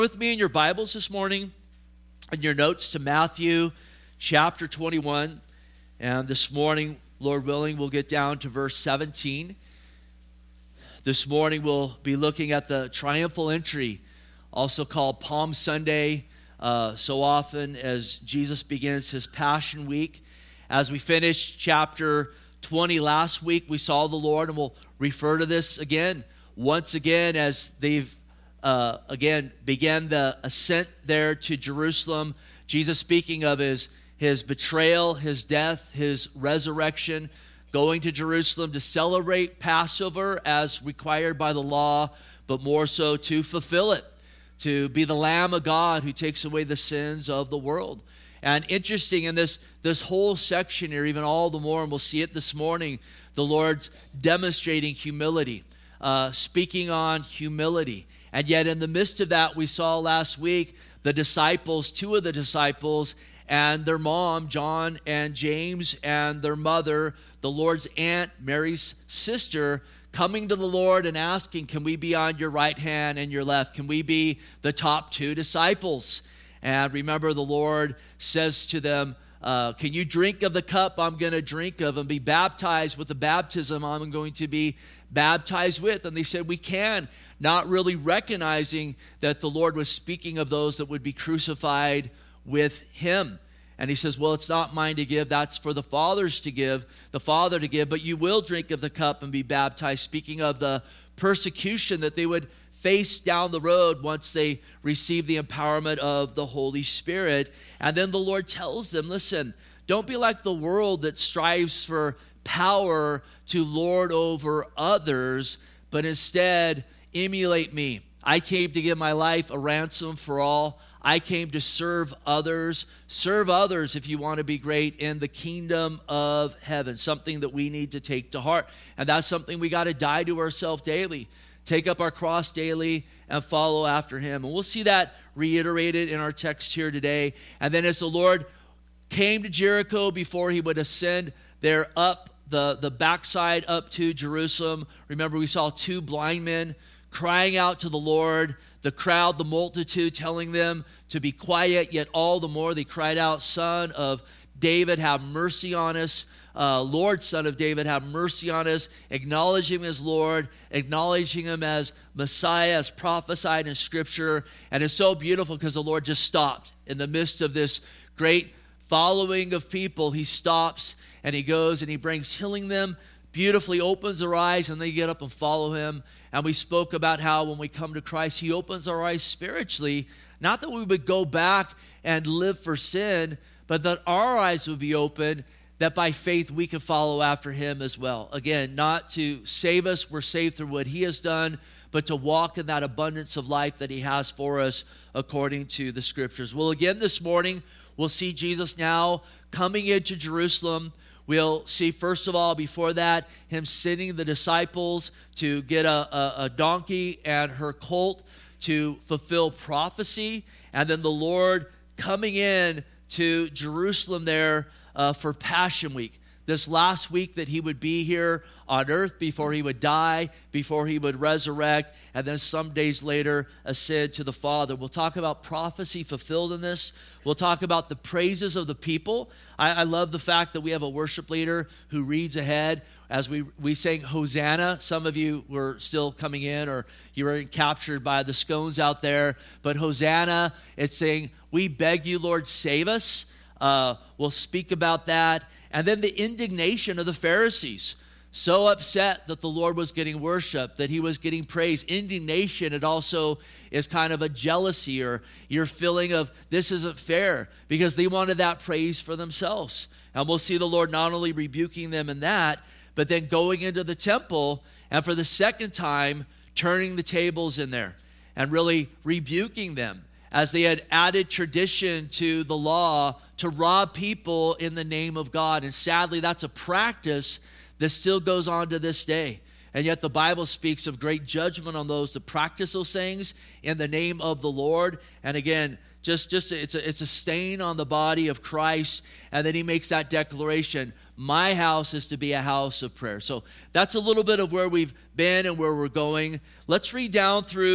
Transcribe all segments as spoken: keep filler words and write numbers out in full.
With me in your Bibles this morning, in your notes to Matthew chapter twenty-one. And this morning, Lord willing, we'll get down to verse seventeen. This morning, we'll be looking at the triumphal entry, also called Palm Sunday, uh, so often as Jesus begins his Passion Week. As we finished chapter twenty last week, we saw the Lord, and we'll refer to this again, once again, as they've Uh, again, began the ascent there to Jerusalem. Jesus speaking of his, his betrayal, his death, his resurrection, going to Jerusalem to celebrate Passover as required by the law, but more so to fulfill it, to be the Lamb of God who takes away the sins of the world. And interesting in this, this whole section here, even all the more, and we'll see it this morning, the Lord's demonstrating humility, uh, speaking on humility. And yet in the midst of that, we saw last week the disciples, two of the disciples, and their mom, John and James, and their mother, the Lord's aunt, Mary's sister, coming to the Lord and asking, can we be on your right hand and your left? Can we be the top two disciples? And remember, the Lord says to them, uh, can you drink of the cup I'm going to drink of and be baptized with the baptism I'm going to be baptized with? And they said, we can. Not really recognizing that the Lord was speaking of those that would be crucified with him. And he says, well, it's not mine to give. That's for the fathers to give, the Father to give. But you will drink of the cup and be baptized. Speaking of the persecution that they would face down the road once they receive the empowerment of the Holy Spirit. And then the Lord tells them, listen, don't be like the world that strives for power to lord over others, but instead emulate me. I came to give my life a ransom for all. I came to serve others. Serve others if you want to be great in the kingdom of heaven. Something that we need to take to heart. And that's something we got to die to ourselves daily. Take up our cross daily and follow after him. And we'll see that reiterated in our text here today. And then as the Lord came to Jericho before he would ascend there up the, the backside up to Jerusalem, remember we saw two blind men crying out to the Lord, the crowd, the multitude telling them to be quiet, yet all the more they cried out, Son of David, have mercy on us. Uh, Lord, Son of David, have mercy on us. Acknowledging him as Lord, acknowledging him as Messiah, as prophesied in Scripture. And it's so beautiful because the Lord just stopped in the midst of this great following of people. He stops and he goes and he brings healing them, beautifully opens their eyes, and they get up and follow him. And we spoke about how when we come to Christ, he opens our eyes spiritually. Not that we would go back and live for sin, but that our eyes would be open, that by faith we can follow after him as well. Again, not to save us, we're saved through what he has done, but to walk in that abundance of life that he has for us according to the Scriptures. Well, again, this morning, we'll see Jesus now coming into Jerusalem. We'll see, first of all, before that, him sending the disciples to get a, a, a donkey and her colt to fulfill prophecy. And then the Lord coming in to Jerusalem there uh, for Passion Week. This last week that he would be here on earth before he would die, before he would resurrect, and then some days later ascend to the Father. We'll talk about prophecy fulfilled in this. We'll talk about the praises of the people. I, I love the fact that we have a worship leader who reads ahead as we, we sang Hosanna. Some of you were still coming in or you were captured by the scones out there. But Hosanna, it's saying, we beg you, Lord, save us. Uh, we'll speak about that. And then the indignation of the Pharisees. So upset that the Lord was getting worship, that he was getting praise. Indignation, it also is kind of a jealousy or your feeling of this isn't fair because they wanted that praise for themselves. And we'll see the Lord not only rebuking them in that, but then going into the temple and for the second time turning the tables in there and really rebuking them as they had added tradition to the law to rob people in the name of God. And sadly, that's a practice that still goes on to this day. And yet the Bible speaks of great judgment on those that practice those things in the name of the Lord. And again, just, just it's a, it's a stain on the body of Christ. And then he makes that declaration, my house is to be a house of prayer. So that's a little bit of where we've been and where we're going. Let's read down through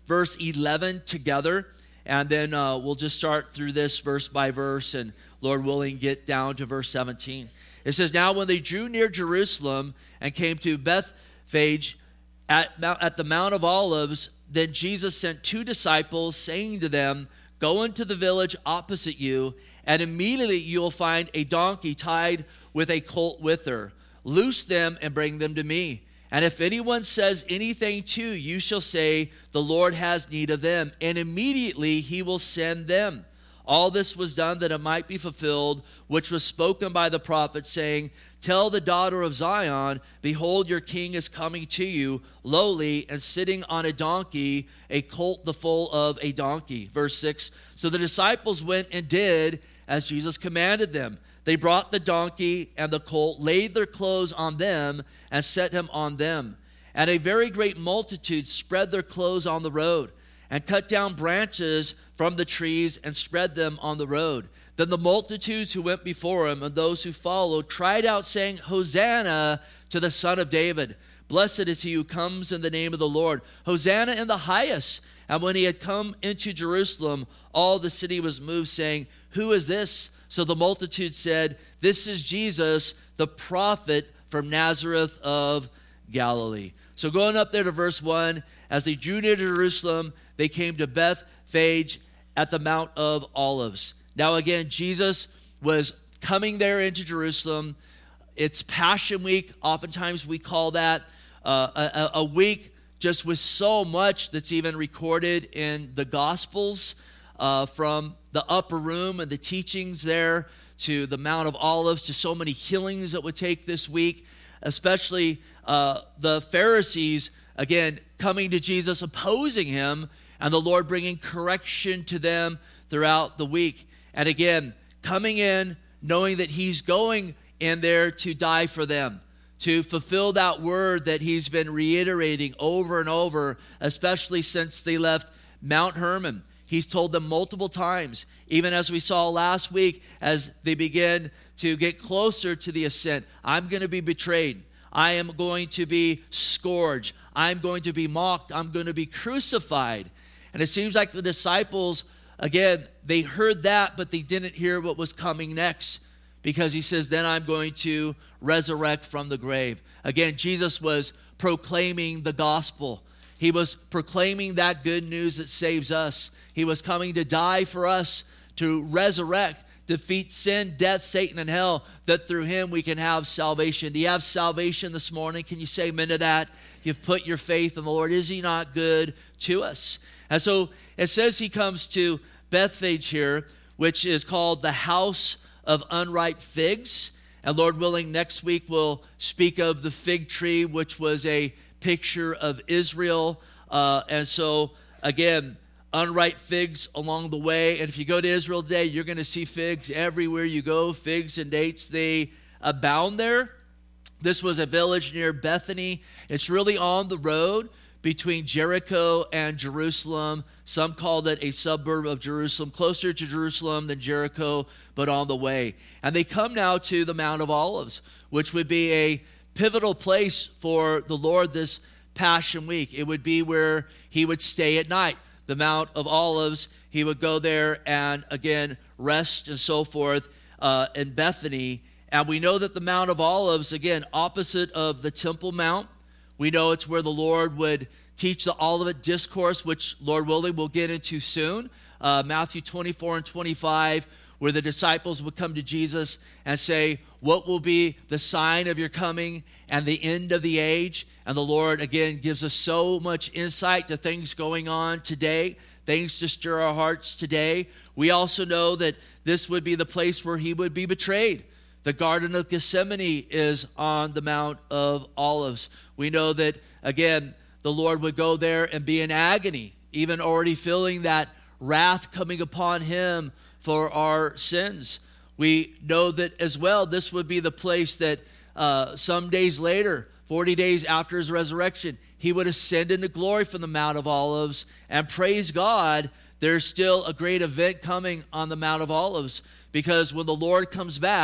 verse eleven together, and then uh, we'll just start through this verse by verse, and Lord willing, get down to verse seventeen. It says, "Now when they drew near Jerusalem and came to Bethphage at, Mount, at the Mount of Olives, then Jesus sent two disciples, saying to them, 'Go into the village opposite you, and immediately you will find a donkey tied with a colt with her. Loose them and bring them to me. And if anyone says anything to you, you shall say, the Lord has need of them, and immediately he will send them.' All this was done that it might be fulfilled, which was spoken by the prophet, saying, 'Tell the daughter of Zion, behold, your king is coming to you, lowly, and sitting on a donkey, a colt the foal of a donkey.'" Verse six, "So the disciples went and did as Jesus commanded them. They brought the donkey and the colt, laid their clothes on them, and set him on them. And a very great multitude spread their clothes on the road, and cut down branches from the trees and spread them on the road. Then the multitudes who went before him and those who followed cried out, saying, 'Hosanna to the Son of David. Blessed is he who comes in the name of the Lord. Hosanna in the highest.' And when he had come into Jerusalem, all the city was moved, saying, 'Who is this?' So the multitude said, 'This is Jesus, the prophet from Nazareth of Galilee.'" So going up there to verse one, "As they drew near to Jerusalem, they came to Bethphage at the Mount of Olives." Now again, Jesus was coming there into Jerusalem. It's Passion Week. Oftentimes we call that uh, a, a week just with so much that's even recorded in the Gospels, uh, from the upper room and the teachings there to the Mount of Olives, to so many healings that would take this week, especially uh, the Pharisees, again, coming to Jesus, opposing him, and the Lord bringing correction to them throughout the week. And again, coming in, knowing that he's going in there to die for them, to fulfill that word that he's been reiterating over and over, especially since they left Mount Hermon. He's told them multiple times, even as we saw last week, as they begin to get closer to the ascent, "I'm going to be betrayed. I am going to be scourged. I'm going to be mocked. I'm going to be crucified." And it seems like the disciples, again, they heard that, but they didn't hear what was coming next, because he says, "Then I'm going to resurrect from the grave." Again, Jesus was proclaiming the gospel. He was proclaiming that good news that saves us. He was coming to die for us, to resurrect, defeat sin, death, Satan, and hell, that through him we can have salvation. Do you have salvation this morning? Can you say amen to that? You've put your faith in the Lord. Is he not good to us? And so it says he comes to Bethphage here, which is called the house of unripe figs. And Lord willing, next week we'll speak of the fig tree, which was a picture of Israel. Uh, and so, again, unripe figs along the way. And if you go to Israel today, you're going to see figs everywhere you go. Figs and dates, they abound there. This was a village near Bethany. It's really on the road between Jericho and Jerusalem. Some called it a suburb of Jerusalem, closer to Jerusalem than Jericho, but on the way. And they come now to the Mount of Olives, which would be a pivotal place for the Lord this Passion Week. It would be where he would stay at night. The Mount of Olives, he would go there and, again, rest and so forth uh, in Bethany. And we know that the Mount of Olives, again, opposite of the Temple Mount, we know it's where the Lord would teach the Olivet Discourse, which, Lord willing, we'll get into soon. Uh, Matthew twenty-four and twenty-five, where the disciples would come to Jesus and say, "What will be the sign of your coming and the end of the age?" And the Lord, again, gives us so much insight to things going on today, things to stir our hearts today. We also know that this would be the place where he would be betrayed. The Garden of Gethsemane is on the Mount of Olives. We know that, again, the Lord would go there and be in agony, even already feeling that wrath coming upon him for our sins. We know that as well, this would be the place that uh, some days later, forty days after his resurrection, he would ascend into glory from the Mount of Olives. And praise God, there's still a great event coming on the Mount of Olives, because when the Lord comes back,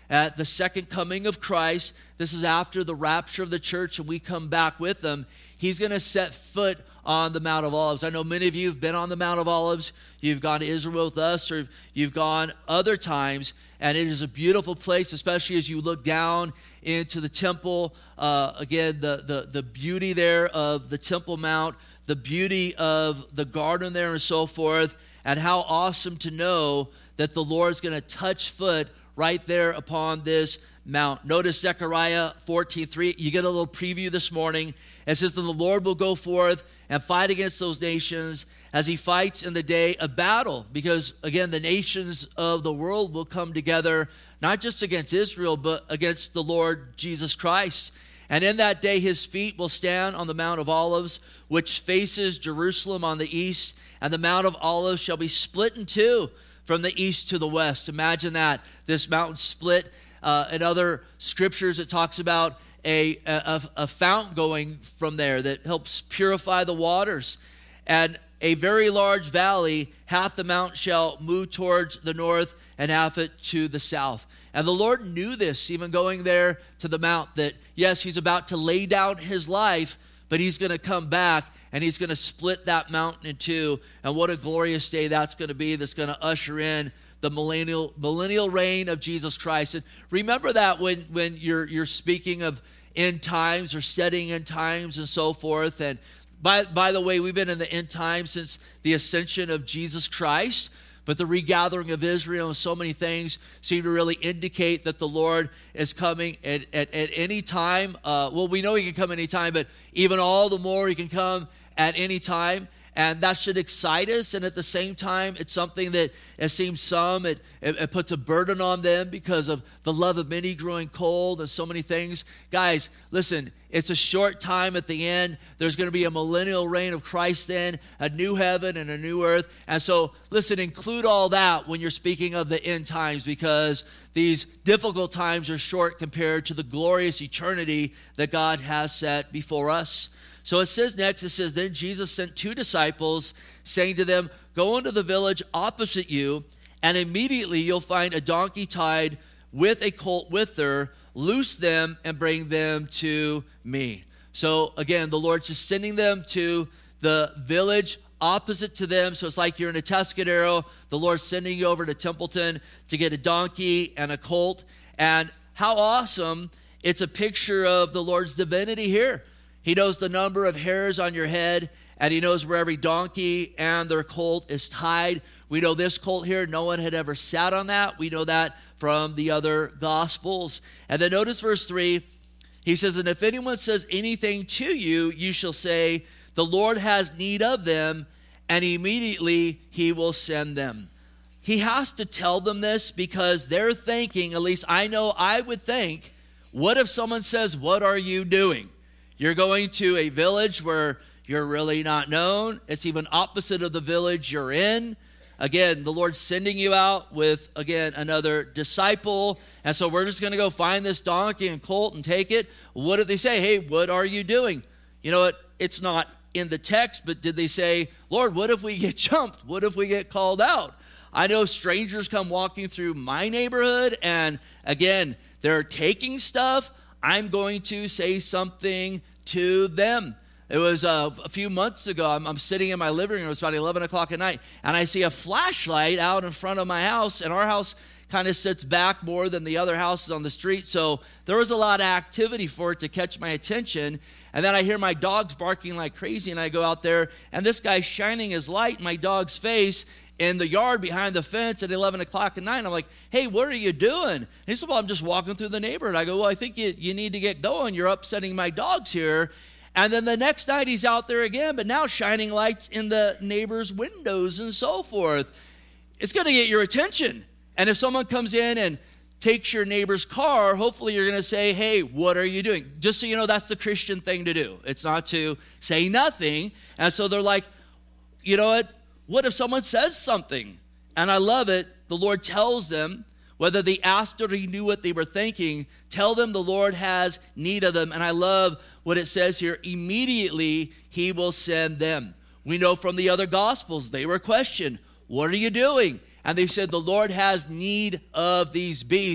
at the second coming of Christ. This is after the rapture of the church and we come back with them. He's going to set foot on the Mount of Olives. I know many of you have been on the Mount of Olives. You've gone to Israel with us, or you've gone other times, and it is a beautiful place, especially as you look down into the temple. Uh, again, the, the, the beauty there of the Temple Mount, the beauty of the garden there and so forth, and how awesome to know that the Lord's going to touch foot right there upon this mount. Notice Zechariah fourteen three. You get a little preview this morning. It says that the Lord will go forth and fight against those nations as he fights in the day of battle. Because, again, the nations of the world will come together, not just against Israel, but against the Lord Jesus Christ. And in that day, his feet will stand on the Mount of Olives, which faces Jerusalem on the east. And the Mount of Olives shall be split in two from the east to the west. Imagine that, this mountain split. Uh, in other scriptures, it talks about a, a, a fountain going from there that helps purify the waters. And a very large valley, half the mount shall move towards the north and half it to the south. And the Lord knew this, even going there to the mount, that yes, he's about to lay down his life, but he's going to come back and he's going to split that mountain in two. And what a glorious day that's going to be, that's going to usher in the millennial millennial reign of Jesus Christ. And remember that when, when you're you're speaking of end times or studying end times and so forth. And by, by the way, we've been in the end times since the ascension of Jesus Christ. But the regathering of Israel and so many things seem to really indicate that the Lord is coming at, at, at any time. Uh, well, we know he can come any time, but even all the more he can come at any time. And that should excite us. And at the same time, it's something that it seems some, it, it, it puts a burden on them because of the love of many growing cold and so many things. Guys, listen, it's a short time at the end. There's going to be a millennial reign of Christ then, a new heaven and a new earth. And so, listen, include all that when you're speaking of the end times, because these difficult times are short compared to the glorious eternity that God has set before us. So it says next, it says, then Jesus sent two disciples, saying to them, go into the village opposite you, and immediately you'll find a donkey tied with a colt with her. Loose them and bring them to me. So again, the Lord's just sending them to the village opposite to them. So it's like you're in a Tuscadero. The Lord's sending you over to Templeton to get a donkey and a colt. And how awesome. It's a picture of the Lord's divinity here. He knows the number of hairs on your head, and he knows where every donkey and their colt is tied. We know this colt here, no one had ever sat on that. We know that from the other Gospels. And then notice verse three. He says, and if anyone says anything to you, you shall say, the Lord has need of them, and immediately he will send them. He has to tell them this because they're thinking, at least I know I would think, what if someone says, what are you doing? You're going to a village where you're really not known. It's even opposite of the village you're in. Again, the Lord's sending you out with, again, another disciple. And so we're just going to go find this donkey and colt and take it. What did they say? Hey, what are you doing? You know what? It's not in the text, but did they say, Lord, what if we get jumped? What if we get called out? I know strangers come walking through my neighborhood, and again, they're taking stuff. I'm going to say something to them. It was uh, a few months ago. I'm, I'm sitting in my living room. It was about eleven o'clock at night, and I see a flashlight out in front of my house, and our house kind of sits back more than the other houses on the street, so there was a lot of activity for it to catch my attention. And then I hear my dogs barking like crazy, and I go out there, and this guy's shining his light in my dog's face in the yard behind the fence at eleven o'clock at night. I'm like, hey, what are you doing? And he said, well, I'm just walking through the neighborhood. I go, well, I think you, you need to get going. You're upsetting my dogs here. And then the next night he's out there again, but now shining lights in the neighbor's windows and so forth. It's going to get your attention. And if someone comes in and takes your neighbor's car, hopefully you're going to say, hey, what are you doing? Just so you know, that's the Christian thing to do. It's not to say nothing. And so they're like, you know what? What if someone says something? And I love it. The Lord tells them, whether they asked or he knew what they were thinking, tell them the Lord has need of them. And I love what it says here. Immediately he will send them. We know from the other Gospels, they were questioned, what are you doing? And they said, the Lord has need of these beasts.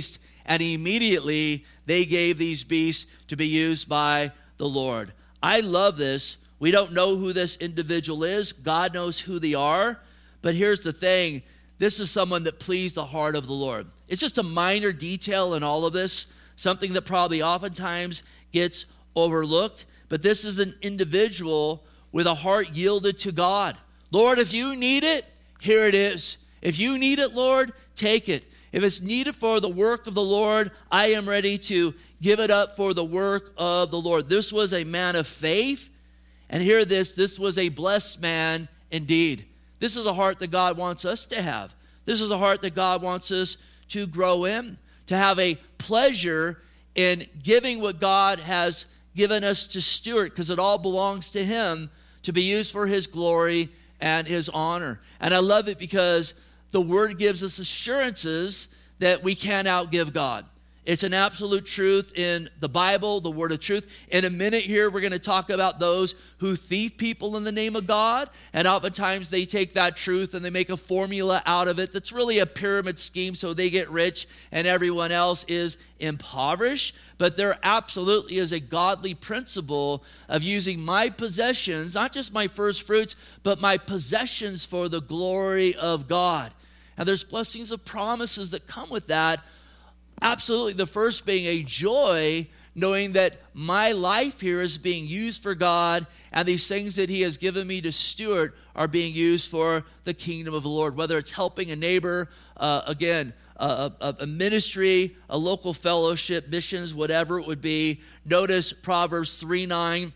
and immediately they gave these beasts to be used by the Lord. I love this. We don't know who this individual is. God knows who they are. But here's the thing. This is someone that pleased the heart of the Lord. It's just a minor detail in all of this, something that probably oftentimes gets overlooked. But this is an individual with a heart yielded to God. Lord, if you need it, here it is. If you need it, Lord, take it. If it's needed for the work of the Lord, I am ready to give it up for the work of the Lord. This was a man of faith. And hear this, this was a blessed man indeed. This is a heart that God wants us to have. This is a heart that God wants us to grow in, to have a pleasure in giving what God has given us to steward, because it all belongs to Him, to be used for His glory and His honor. And I love it because the Word gives us assurances that we can't outgive God. It's an absolute truth in the Bible, the word of truth. In a minute here, we're going to talk about those who thieve people in the name of God. And oftentimes they take that truth and they make a formula out of it that's really a pyramid scheme so they get rich and everyone else is impoverished. But there absolutely is a godly principle of using my possessions, not just my first fruits, but my possessions for the glory of God. And there's blessings of promises that come with that. Absolutely, the first being a joy, knowing that my life here is being used for God, and these things that He has given me to steward are being used for the kingdom of the Lord. Whether it's helping a neighbor, uh, again, a, a, a ministry, a local fellowship, missions, whatever it would be. Notice Proverbs three nine,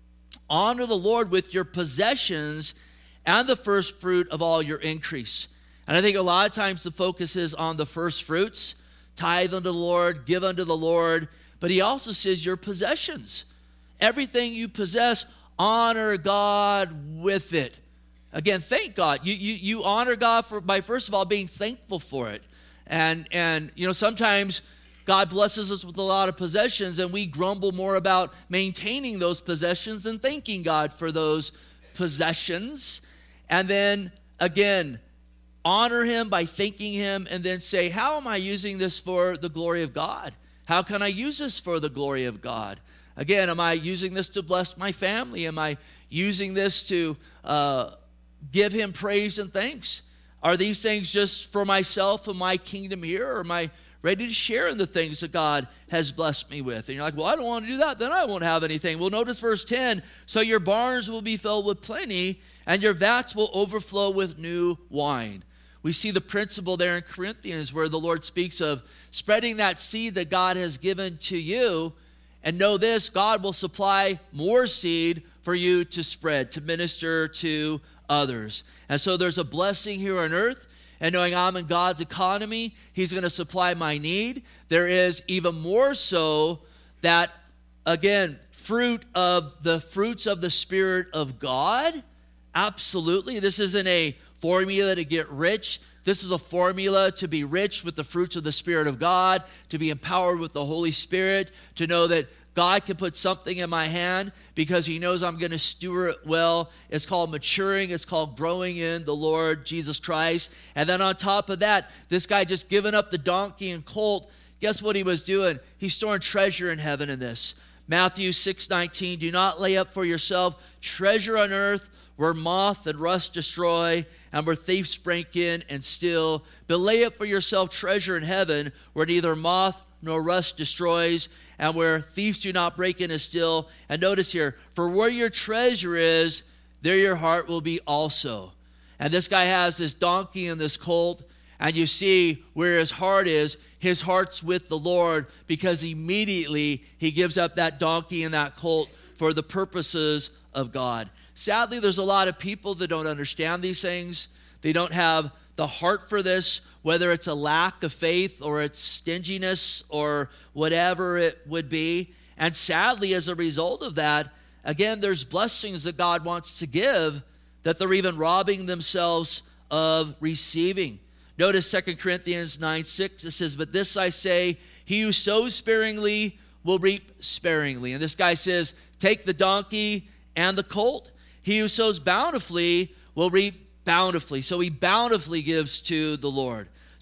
honor the Lord with your possessions and the first fruit of all your increase. And I think a lot of times the focus is on the first fruits. Tithe unto the Lord, give unto the Lord. But He also says your possessions. Everything you possess, honor God with it. Again, thank God. You, you, you honor God for, by, first of all, being thankful for it. And, and, you know, sometimes God blesses us with a lot of possessions, and we grumble more about maintaining those possessions than thanking God for those possessions. And then, again, honor Him by thanking Him, and then say, how am I using this for the glory of God? How can I use this for the glory of God? Again, am I using this to bless my family? Am I using this to uh, give Him praise and thanks? Are these things just for myself and my kingdom here, or am I ready to share in the things that God has blessed me with? And you're like, well, I don't want to do that. Then I won't have anything. Well, notice verse ten. So your barns will be filled with plenty, and your vats will overflow with new wine. We see the principle there in Corinthians where the Lord speaks of spreading that seed that God has given to you. And know this, God will supply more seed for you to spread, to minister to others. And so there's a blessing here on earth. And knowing I'm in God's economy, He's going to supply my need. There is even more so that, again, fruit of the fruits of the Spirit of God. Absolutely. This isn't a formula to get rich. This is a formula to be rich with the fruits of the Spirit of God, to be empowered with the Holy Spirit, to know that God can put something in my hand because He knows I'm going to steward it well. It's called maturing. It's called growing in the Lord Jesus Christ. And then on top of that, this guy just giving up the donkey and colt, guess what he was doing? He's storing treasure in heaven in this. Matthew six nineteen, do not lay up for yourself treasure on earth where moth and rust destroy and where thieves break in and steal. But lay up for yourself treasure in heaven where neither moth nor rust destroys and where thieves do not break in and steal. And notice here, for where your treasure is, there your heart will be also. And this guy has this donkey and this colt, and you see where his heart is. His heart's with the Lord because immediately he gives up that donkey and that colt for the purposes of God. Sadly, there's a lot of people that don't understand these things. They don't have the heart for this, whether it's a lack of faith or it's stinginess or whatever it would be. And sadly, as a result of that, again, there's blessings that God wants to give that they're even robbing themselves of receiving. Notice Second Corinthians nine six, it says, but this I say, he who sows sparingly will reap sparingly. And this guy says, take the donkey and the colt. He who sows bountifully will reap bountifully. So he bountifully gives to the Lord.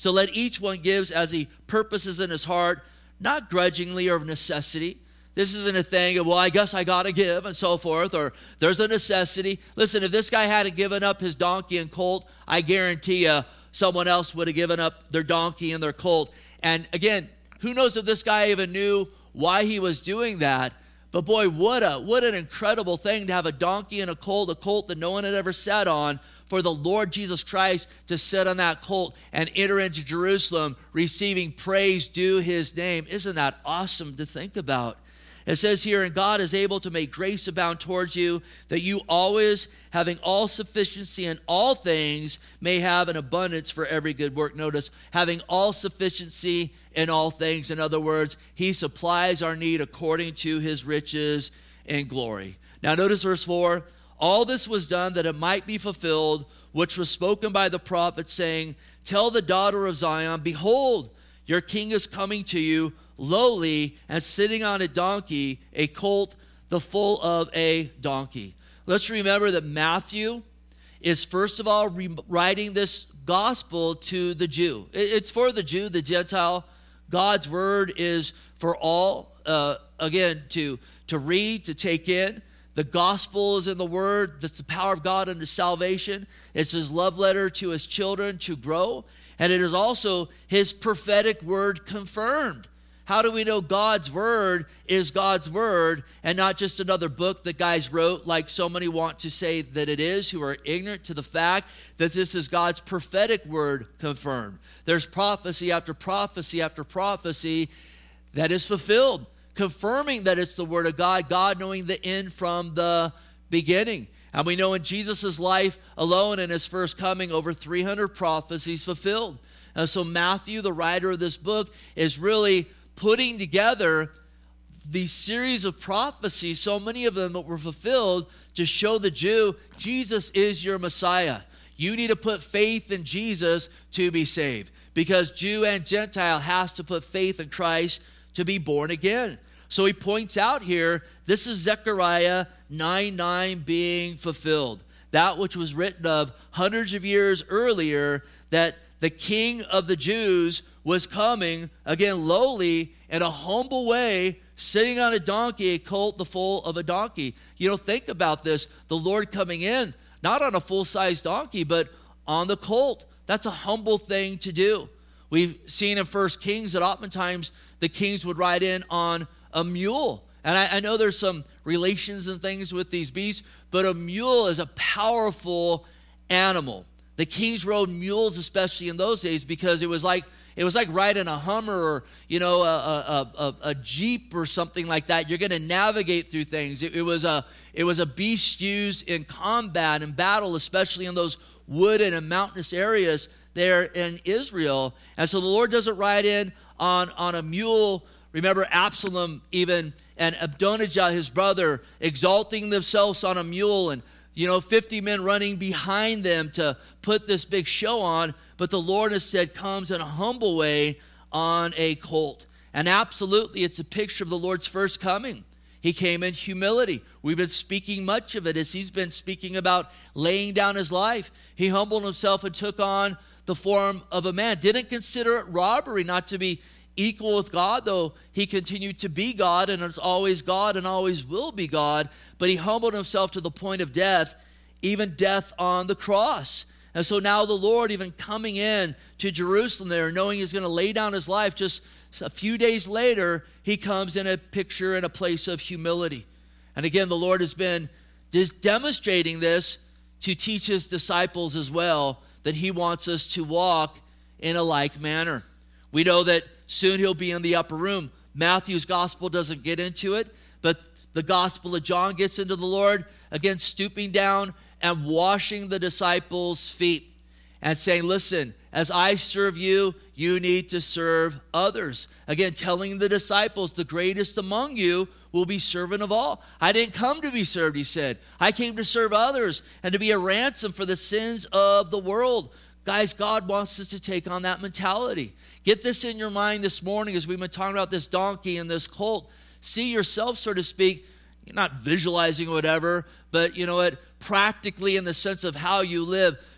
So let each one give as he purposes in his heart, not grudgingly or of necessity. This isn't a thing of, well, I guess I got to give and so forth, or there's a necessity. Listen, if this guy hadn't given up his donkey and colt, I guarantee you someone else would have given up their donkey and their colt. And again, who knows if this guy even knew why he was doing that. But boy, what a what an incredible thing to have a donkey and a colt, a colt that no one had ever sat on, for the Lord Jesus Christ to sit on that colt and enter into Jerusalem, receiving praise due his name. Isn't that awesome to think about? It says here, and God is able to make grace abound towards you, that you always, having all sufficiency in all things, may have an abundance for every good work. Notice, having all sufficiency in all things. In other words, he supplies our need according to his riches and glory. Now notice verse four. All this was done that it might be fulfilled, which was spoken by the prophet, saying, tell the daughter of Zion, behold, your king is coming to you, lowly and sitting on a donkey, a colt, the foal of a donkey. Let's remember that Matthew is first of all re- writing this gospel to the Jew. It's for the Jew, the Gentile. God's word is for all, uh, again, to, to read, to take in. The gospel is in the word. That's the power of God unto salvation. It's his love letter to his children to grow. And it is also his prophetic word confirmed. How do we know God's word is God's word and not just another book that guys wrote, like so many want to say that it is, who are ignorant to the fact that this is God's prophetic word confirmed? There's prophecy after prophecy after prophecy that is fulfilled, confirming that it's the word of God, God knowing the end from the beginning. And we know in Jesus' life alone, in his first coming, over three hundred prophecies fulfilled. And so Matthew, the writer of this book, is really putting together these series of prophecies, so many of them that were fulfilled, to show the Jew, Jesus is your Messiah. You need to put faith in Jesus to be saved, because Jew and Gentile has to put faith in Christ to be born again. So he points out here, this is Zechariah nine nine being fulfilled. That which was written of hundreds of years earlier, that the King of the Jews was coming, again, lowly, in a humble way, sitting on a donkey, a colt, the foal of a donkey. You know, think about this. The Lord coming in, not on a full-size donkey, but on the colt. That's a humble thing to do. We've seen in First Kings that oftentimes the kings would ride in on a mule. And I, I know there's some relations and things with these beasts, but a mule is a powerful animal. The kings rode mules, especially in those days, because it was like it was like riding a Hummer or, you know, a, a, a, a Jeep or something like that. You're going to navigate through things. It, it was a it was a beast used in combat and battle, especially in those wooded and mountainous areas there in Israel. And so the Lord doesn't ride in on, on a mule. Remember Absalom even and Adonijah, his brother, exalting themselves on a mule, and you know, fifty men running behind them to put this big show on. But the Lord instead comes in a humble way on a colt. And absolutely, it's a picture of the Lord's first coming. He came in humility. We've been speaking much of it as he's been speaking about laying down his life. He humbled himself and took on the form of a man. Didn't consider it robbery not to be equal with God, though he continued to be God and is always God and always will be God. But he humbled himself to the point of death, even death on the cross. And so now the Lord, even coming in to Jerusalem there, knowing he's going to lay down his life, just a few days later, he comes in a picture in a place of humility. And again, the Lord has been demonstrating this to teach his disciples as well, that he wants us to walk in a like manner. We know that soon he'll be in the upper room. Matthew's gospel doesn't get into it, but the gospel of John gets into the Lord, again, stooping down and washing the disciples' feet and saying, listen, as I serve you, you need to serve others. Again, telling the disciples, the greatest among you will be servant of all. I didn't come to be served, he said. I came to serve others and to be a ransom for the sins of the world. Guys, God wants us to take on that mentality. Get this in your mind this morning as we've been talking about this donkey and this colt. See yourself, so to speak, not visualizing or whatever, but you know what, practically in the sense of how you live.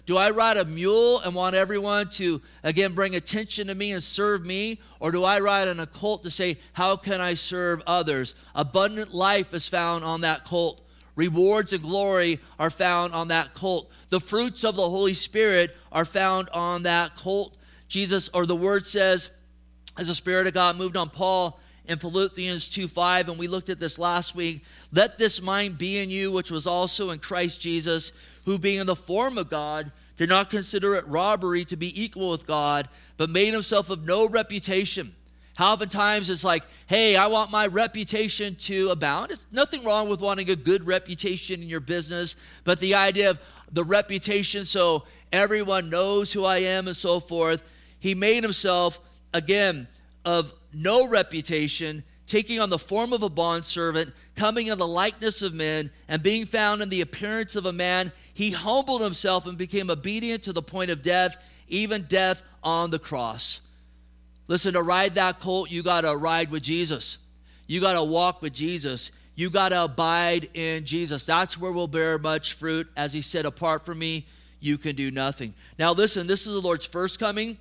do I ride a mule and want everyone to, again, bring attention to me and serve me? Or do I ride on a colt to say, how can I serve others? Abundant life is found on that colt. Rewards and glory are found on that colt. The fruits of the Holy Spirit are found on that colt. Jesus, or the word says, as the Spirit of God moved on Paul in Philippians two five, and we looked at this last week, let this mind be in you, which was also in Christ Jesus, who being in the form of God, did not consider it robbery to be equal with God, but made himself of no reputation. How oftentimes it's like, hey, I want my reputation to abound. It's nothing wrong with wanting a good reputation in your business, but the idea of the reputation so everyone knows who I am and so forth, he made himself, again, of no reputation, taking on the form of a bondservant, coming in the likeness of men, and being found in the appearance of a man, he humbled himself and became obedient to the point of death, even death on the cross. Listen, to ride that colt, you got to ride with Jesus. You got to walk with Jesus. You got to abide in Jesus. That's where we'll bear much fruit. As he said, apart from me, you can do nothing. Now listen, this is the Lord's first coming.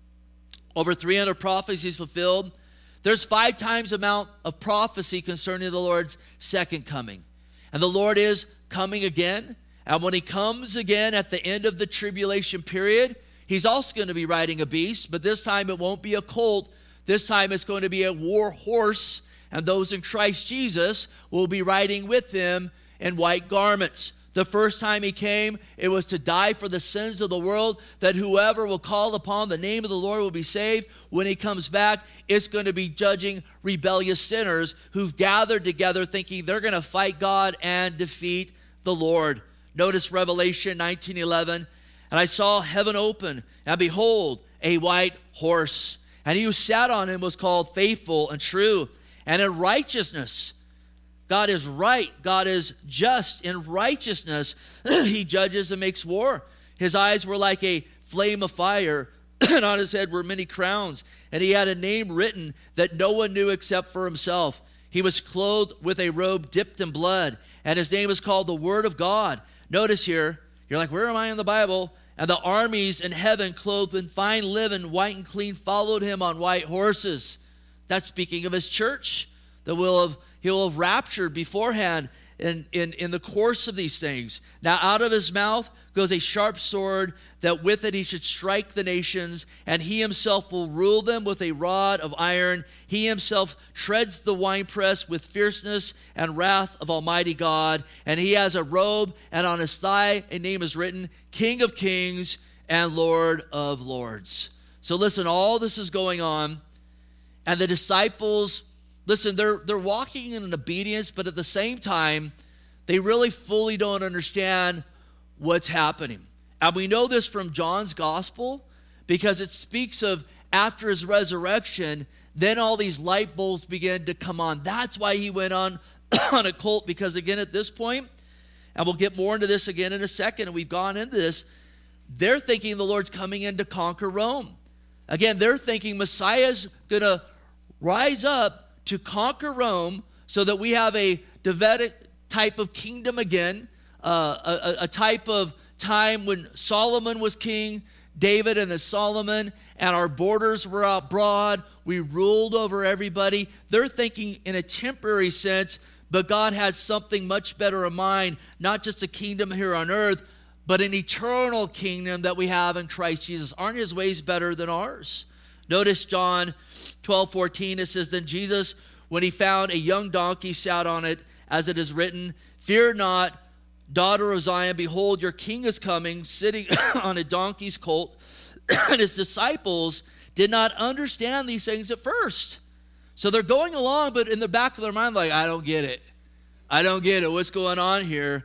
Over three hundred prophecies fulfilled. There's five times the amount of prophecy concerning the Lord's second coming. And the Lord is coming again. And when he comes again at the end of the tribulation period, he's also going to be riding a beast, but this time it won't be a colt. This time it's going to be a war horse, and those in Christ Jesus will be riding with him in white garments. The first time he came, it was to die for the sins of the world, that whoever will call upon the name of the Lord will be saved. When he comes back, it's going to be judging rebellious sinners who've gathered together thinking they're going to fight God and defeat the Lord. Notice Revelation nineteen eleven. And I saw heaven open, and behold, a white horse. And he who sat on him was called Faithful and True. And in righteousness, God is right, God is just. In righteousness, he judges and makes war. His eyes were like a flame of fire, and on his head were many crowns. And he had a name written that no one knew except for himself. He was clothed with a robe dipped in blood, and his name is called the Word of God. Notice here, you're like, where am I in the Bible? And the armies in heaven, clothed in fine linen, white and clean, followed him on white horses. That's speaking of his church that will have, he will have raptured beforehand in, in, in the course of these things. Now out of his mouth goes a sharp sword, that with it he should strike the nations, and he himself will rule them with a rod of iron. He himself treads the winepress with fierceness and wrath of Almighty God. And he has a robe, and on his thigh a name is written, King of Kings and Lord of Lords. So listen, all this is going on, and the disciples, listen, they're, they're walking in an obedience, but at the same time, they really fully don't understand what's happening. And we know this from John's gospel, because it speaks of after his resurrection, then all these light bulbs began to come on. That's why he went on, on a colt, because again, at this point, and we'll get more into this again in a second, and we've gone into this, they're thinking the Lord's coming in to conquer Rome. Again, they're thinking Messiah's going to rise up to conquer Rome so that we have a Davidic type of kingdom again, uh, a, a type of time when Solomon was king, David and the Solomon, and our borders were out broad. We ruled over everybody. They're thinking in a temporary sense, but God had something much better in mind, not just a kingdom here on earth, but an eternal kingdom that we have in Christ Jesus. Aren't his ways better than ours? Notice John twelve fourteen, it says, Then Jesus, when he found a young donkey, sat on it, as it is written, Fear not, daughter of Zion, behold, your king is coming, sitting on a donkey's colt. And his disciples did not understand these things at first. So they're going along, but in the back of their mind, like, I don't get it. I don't get it. What's going on here?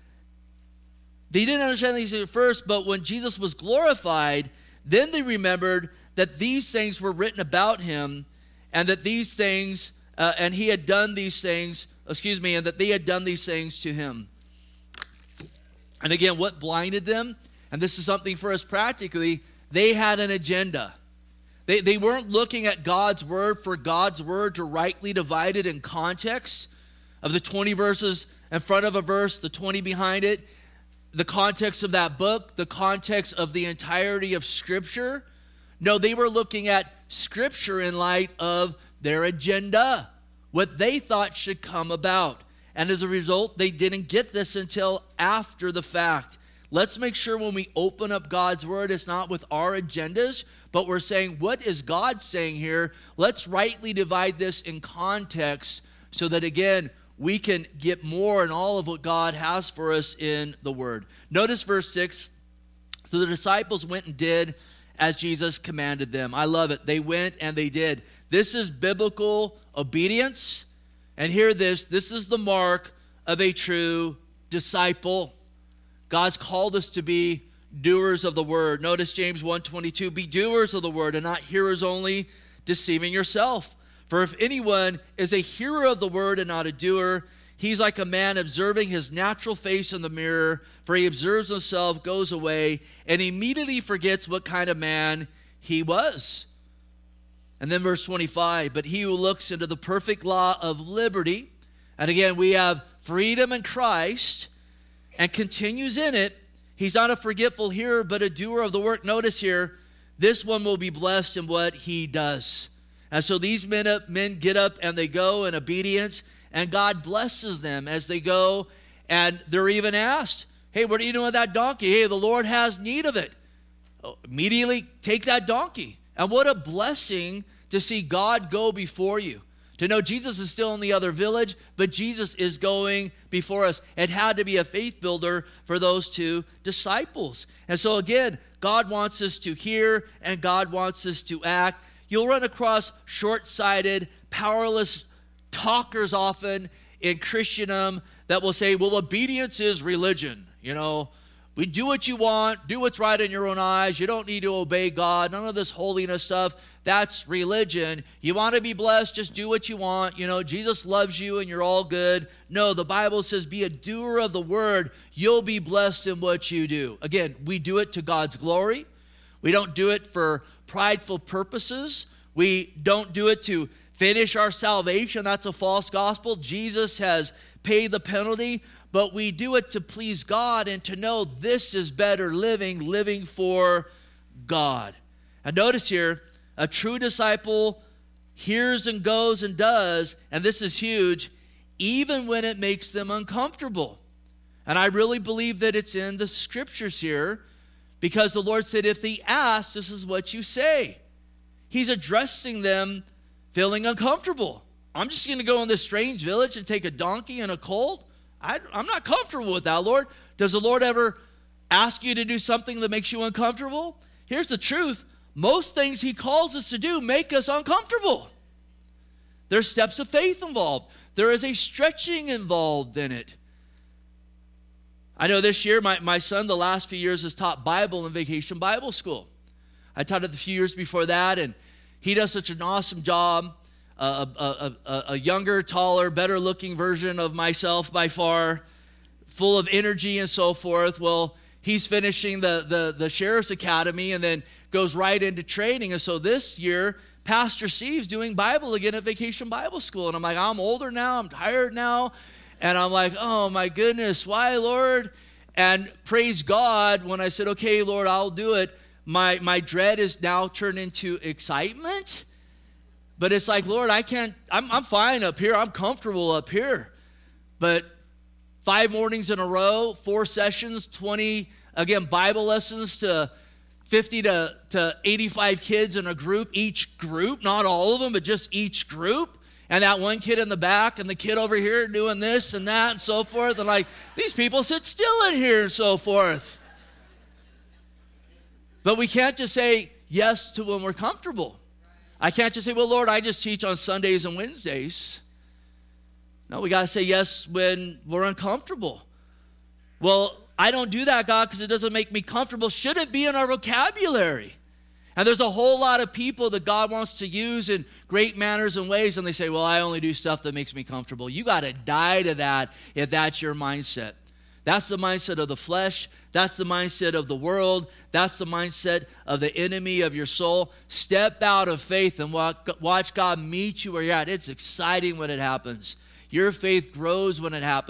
They didn't understand these things at first, but when Jesus was glorified, then they remembered that these things were written about him, and that these things, uh, and he had done these things, excuse me, and that they had done these things to him. And again, what blinded them, and this is something for us practically, they had an agenda. They, they weren't looking at God's word for God's word to rightly divide it in context of the twenty verses in front of a verse, the twenty behind it. the context of that book, the context of the entirety of Scripture. No, they were looking at Scripture in light of their agenda, what they thought should come about. And as a result, they didn't get this until after the fact. Let's make sure when we open up God's Word, it's not with our agendas, but we're saying, what is God saying here? Let's rightly divide this in context so that, again, we can get more in all of what God has for us in the Word. Notice verse six. So the disciples went and did as Jesus commanded them. I love it. They went and they did. This is biblical obedience. And hear this, this is the mark of a true disciple. God's called us to be doers of the word. Notice James one twenty-two, be doers of the word and not hearers only, deceiving yourself. For if anyone is a hearer of the word and not a doer, he's like a man observing his natural face in the mirror, for he observes himself, goes away, and immediately forgets what kind of man he was. And then verse twenty-five, but he who looks into the perfect law of liberty, and again, we have freedom in Christ, and continues in it, he's not a forgetful hearer, but a doer of the work. Notice here, this one will be blessed in what he does. And so these men, up, men get up and they go in obedience, and God blesses them as they go, and they're even asked, hey, what are you doing with that donkey? Hey, the Lord has need of it. Oh, immediately take that donkey. And what a blessing to see God go before you. To know Jesus is still in the other village, but Jesus is going before us. It had to be a faith builder for those two disciples. And so again, God wants us to hear and God wants us to act. You'll run across short-sighted, powerless talkers often in Christendom that will say, well, obedience is religion. You know, we do what you want, do what's right in your own eyes. You don't need to obey God. None of this holiness stuff. That's religion. You want to be blessed, just do what you want. You know, Jesus loves you and you're all good. No, the Bible says be a doer of the word. You'll be blessed in what you do. Again, we do it to God's glory. We don't do it for prideful purposes. We don't do it to finish our salvation. That's a false gospel. Jesus has paid the penalty. But we do it to please God and to know this is better living, living for God. And notice here, a true disciple hears and goes and does, and this is huge, even when it makes them uncomfortable. And I really believe that it's in the scriptures here, because the Lord said, if they ask, this is what you say. He's addressing them feeling uncomfortable. I'm just going to go in this strange village and take a donkey and a colt? I, I'm not comfortable with that, Lord. Does the Lord ever ask you to do something that makes you uncomfortable? Here's the truth. Most things he calls us to do make us uncomfortable. There's steps of faith involved. There is a stretching involved in it. I know this year, my, my son, the last few years, has taught Bible in Vacation Bible School. I taught it the few years before that, and he does such an awesome job. Uh, a, a, a, a younger, taller, better-looking version of myself by far, full of energy and so forth. Well, he's finishing the, the, the Sheriff's Academy and then goes right into training. And so this year, Pastor Steve's doing Bible again at Vacation Bible School. And I'm like, I'm older now, I'm tired now. And I'm like, oh my goodness, why, Lord? And praise God, when I said, okay, Lord, I'll do it, my, my dread is now turned into excitement. But it's like, Lord, I can't, I'm, I'm fine up here. I'm comfortable up here. But five mornings in a row, four sessions, twenty, again, Bible lessons to fifty to, to eighty-five kids in a group, each group, not all of them, but just each group. And that one kid in the back and the kid over here doing this and that and so forth. And like, these people sit still in here and so forth. But we can't just say yes to when we're comfortable. I can't just say, well, Lord, I just teach on Sundays and Wednesdays. No, we got to say yes when we're uncomfortable. Well, I don't do that, God, because it doesn't make me comfortable. Should it be in our vocabulary? And there's a whole lot of people that God wants to use in great manners and ways, and they say, well, I only do stuff that makes me comfortable. You got to die to that if that's your mindset. That's the mindset of the flesh. That's the mindset of the world. That's the mindset of the enemy of your soul. Step out of faith and watch God meet you where you're at. It's exciting when it happens. Your faith grows when it happens.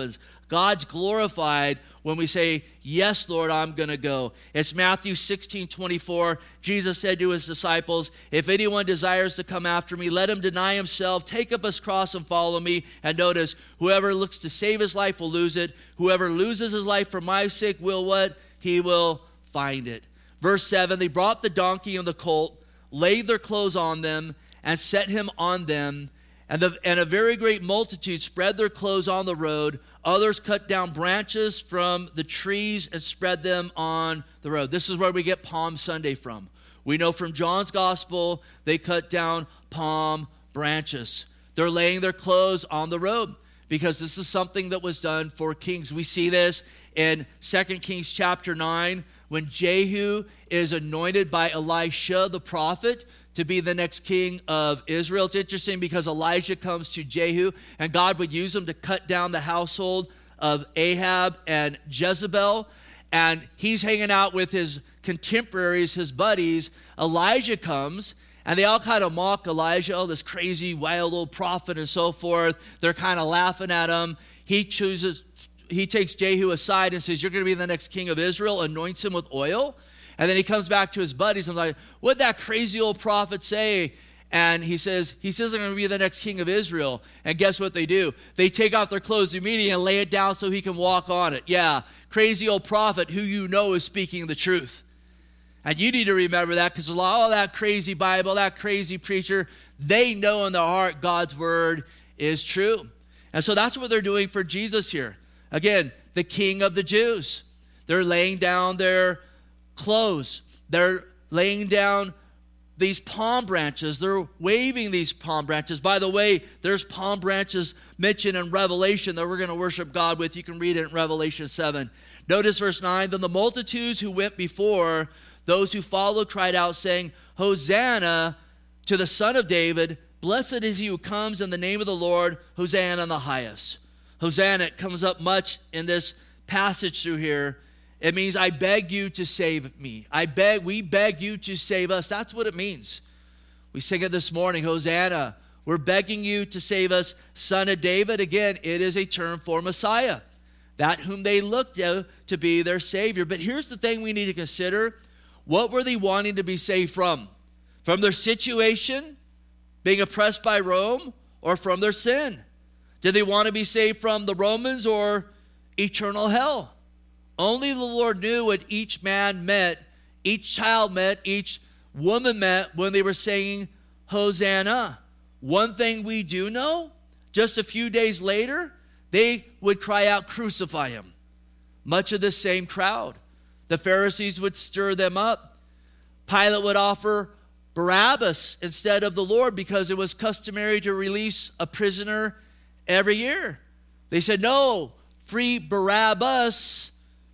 God's glorified when we say, yes, Lord, I'm going to go. It's Matthew sixteen twenty-four. Jesus said to his disciples, if anyone desires to come after me, let him deny himself, take up his cross and follow me. And notice, whoever looks to save his life will lose it. Whoever loses his life for my sake will what? He will find it. Verse seven, they brought the donkey and the colt, laid their clothes on them, and set him on them. And, the, and a very great multitude spread their clothes on the road. Others cut down branches from the trees and spread them on the road. This is where we get Palm Sunday from. We know from John's gospel, they cut down palm branches. They're laying their clothes on the road because this is something that was done for kings. We see this in Second Kings chapter nine when Jehu is anointed by Elisha the prophet to be the next king of Israel. It's interesting because Elijah comes to Jehu, and God would use him to cut down the household of Ahab and Jezebel. And he's hanging out with his contemporaries, his buddies. Elijah comes, and they all kind of mock Elijah, oh, this crazy, wild old prophet and so forth. They're kind of laughing at him. He chooses, he takes Jehu aside and says, you're going to be the next king of Israel, anoints him with oil. And then he comes back to his buddies and like, what'd that crazy old prophet say? And he says, he says I'm going to be the next king of Israel. And guess what they do? They take off their clothes immediately and lay it down so he can walk on it. Yeah, crazy old prophet who you know is speaking the truth. And you need to remember that because all that crazy Bible, that crazy preacher, they know in their heart God's word is true. And so that's what they're doing for Jesus here. Again, the King of the Jews. They're laying down their clothes. They're laying down these palm branches. They're waving these palm branches. By the way, there's palm branches mentioned in Revelation that we're going to worship God with. You can read it in Revelation seven. Notice verse nine. Then the multitudes who went before, those who followed, cried out, saying, Hosanna to the Son of David. Blessed is he who comes in the name of the Lord. Hosanna in the highest. Hosanna, it comes up much in this passage through here. It means, I beg you to save me. I beg, we beg you to save us. That's what it means. We sing it this morning, Hosanna. We're begging you to save us, Son of David. Again, it is a term for Messiah, that whom they looked to to be their Savior. But here's the thing we need to consider. What were they wanting to be saved from? From their situation, being oppressed by Rome, or from their sin? Did they want to be saved from the Romans or eternal hell? Only the Lord knew what each man meant, each child meant, each woman meant when they were saying, Hosanna. One thing we do know, just a few days later, they would cry out, crucify him. Much of the same crowd. The Pharisees would stir them up. Pilate would offer Barabbas instead of the Lord because it was customary to release a prisoner every year. They said, no, free Barabbas.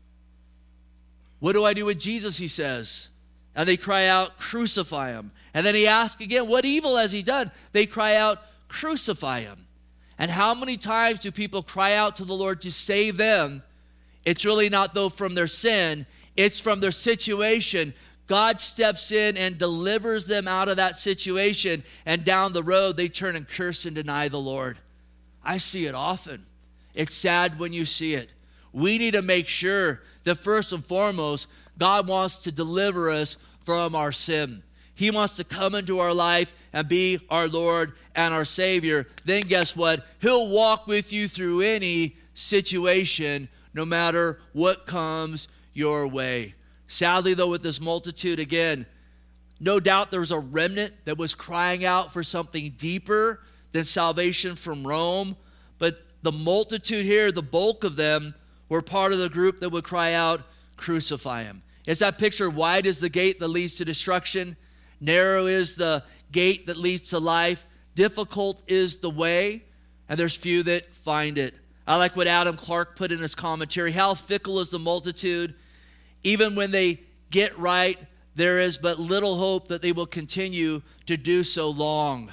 What do I do with Jesus, he says. And they cry out, crucify him. And then he asks again, what evil has he done? They cry out, crucify him. And how many times do people cry out to the Lord to save them? It's really not, though, from their sin. It's from their situation. God steps in and delivers them out of that situation. And down the road, they turn and curse and deny the Lord. I see it often. It's sad when you see it. We need to make sure that first and foremost, God wants to deliver us from our sin. He wants to come into our life and be our Lord and our Savior. Then guess what? He'll walk with you through any situation, no matter what comes your way. Sadly, though, with this multitude, again, no doubt there was a remnant that was crying out for something deeper than salvation from Rome. But the multitude here, the bulk of them, were part of the group that would cry out, crucify him. Is that picture? Wide is the gate that leads to destruction. Narrow is the gate that leads to life. Difficult is the way, and there's few that find it. I like what Adam Clark put in his commentary. How fickle is the multitude. Even when they get right, there is but little hope that they will continue to do so long.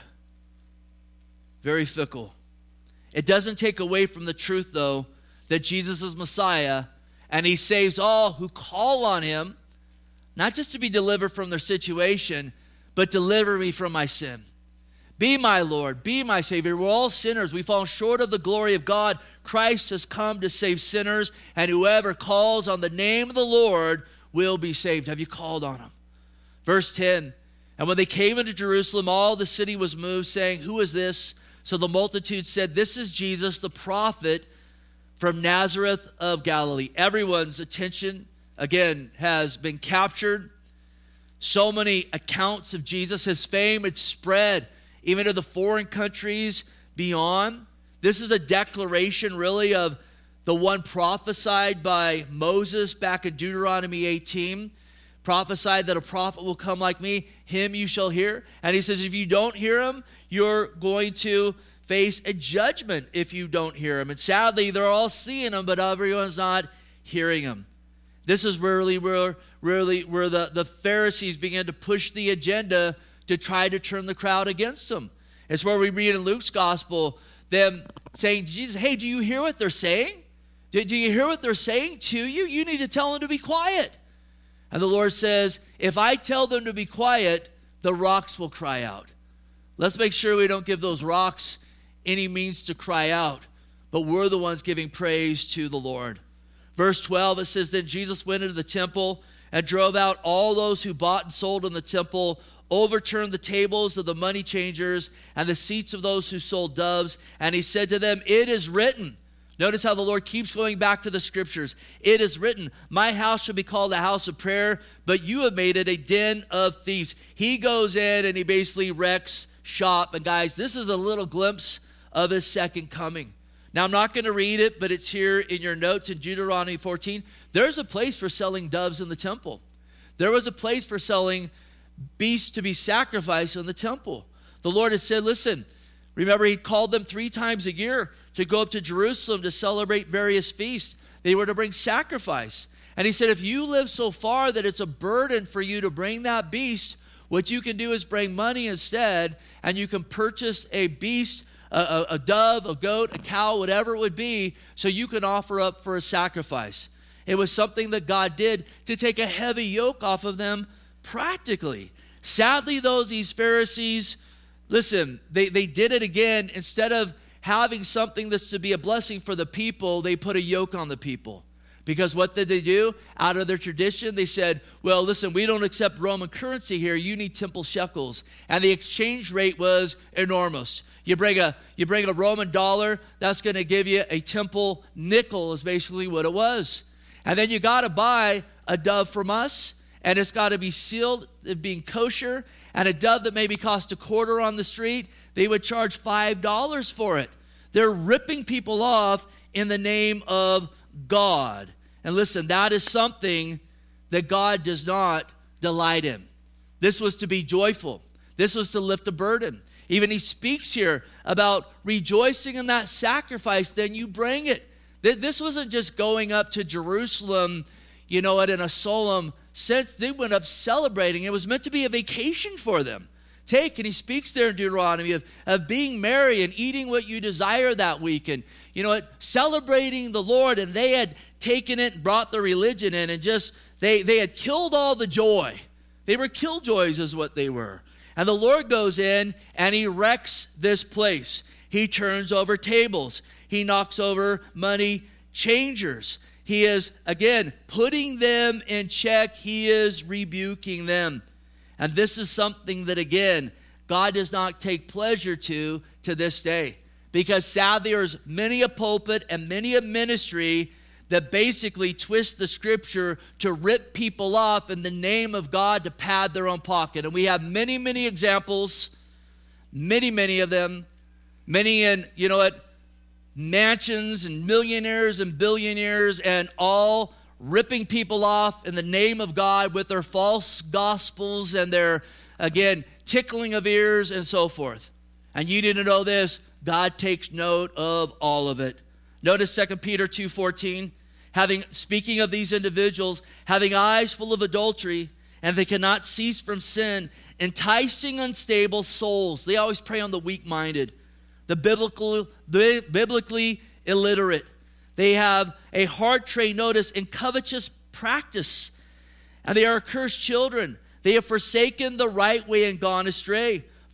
Very fickle. It doesn't take away from the truth, though, that Jesus is Messiah, and he saves all who call on him, not just to be delivered from their situation, but deliver me from my sin. Be my Lord, be my Savior. We're all sinners. We fall short of the glory of God. Christ has come to save sinners, and whoever calls on the name of the Lord will be saved. Have you called on him? Verse ten, and when they came into Jerusalem, all the city was moved, saying, who is this? So the multitude said, this is Jesus, the prophet from Nazareth of Galilee. Everyone's attention, again, has been captured. So many accounts of Jesus. His fame had spread even to the foreign countries beyond. This is a declaration, really, of the one prophesied by Moses back in Deuteronomy eighteen. Prophesied that a prophet will come like me, him you shall hear. And he says, if you don't hear him, you're going to face a judgment if you don't hear him. And sadly, they're all seeing him, but everyone's not hearing him. This is really where, really where the, the Pharisees began to push the agenda to try to turn the crowd against him. It's where we read in Luke's gospel them saying to Jesus, hey, do you hear what they're saying? Do, do you hear what they're saying to you? You need to tell them to be quiet. And the Lord says, if I tell them to be quiet, the rocks will cry out. Let's make sure we don't give those rocks any means to cry out, but we're the ones giving praise to the Lord. Verse twelve, it says, then Jesus went into the temple and drove out all those who bought and sold in the temple, overturned the tables of the money changers and the seats of those who sold doves. And he said to them, it is written. Notice how the Lord keeps going back to the scriptures. It is written, my house shall be called a house of prayer, but you have made it a den of thieves. He goes in and he basically wrecks shop. And guys, this is a little glimpse of his second coming. Now, I'm not going to read it, but it's here in your notes in Deuteronomy fourteen. There's a place for selling doves in the temple. There was a place for selling beasts to be sacrificed in the temple. The Lord has said, listen, remember he called them three times a year to go up to Jerusalem to celebrate various feasts. They were to bring sacrifice. And he said, if you live so far that it's a burden for you to bring that beast, what you can do is bring money instead, and you can purchase a beast, a, a, a dove, a goat, a cow, whatever it would be, so you can offer up for a sacrifice. It was something that God did to take a heavy yoke off of them practically. Sadly, those these Pharisees, listen, they, they did it again. Instead of having something that's to be a blessing for the people, they put a yoke on the people. Because what did they do? Out of their tradition, they said, well, listen, we don't accept Roman currency here. You need temple shekels. And the exchange rate was enormous. You bring a, you bring a Roman dollar, that's going to give you a temple nickel is basically what it was. And then you got to buy a dove from us, and it's got to be sealed, it being kosher. And a dove that maybe cost a quarter on the street, they would charge five dollars for it. They're ripping people off in the name of God. And listen, that is something that God does not delight in. This was to be joyful. This was to lift a burden. Even he speaks here about rejoicing in that sacrifice, then you bring it. This wasn't just going up to Jerusalem, you know, in a solemn sense. They went up celebrating. It was meant to be a vacation for them. Take, and he speaks there in Deuteronomy of, of being merry and eating what you desire that week. And, you know, celebrating the Lord. And they had taken it and brought their religion in and just, they, they had killed all the joy. They were killjoys is what they were. And the Lord goes in and he wrecks this place. He turns over tables. He knocks over money changers. He is, again, putting them in check. He is rebuking them. And this is something that, again, God does not take pleasure to to this day. Because sadly, there's many a pulpit and many a ministry that basically twist the scripture to rip people off in the name of God to pad their own pocket. And we have many, many examples, many, many of them, many in, you know what, mansions and millionaires and billionaires, and all ripping people off in the name of God with their false gospels and their, again, tickling of ears and so forth. And you need to know this, God takes note of all of it. Notice Second Peter two fourteen, having, speaking of these individuals, having eyes full of adultery, and they cannot cease from sin, enticing unstable souls. They always prey on the weak-minded, the biblical, the biblically illiterate. They have a heart trained, notice, in covetous practice. And they are accursed children. They have forsaken the right way and gone astray,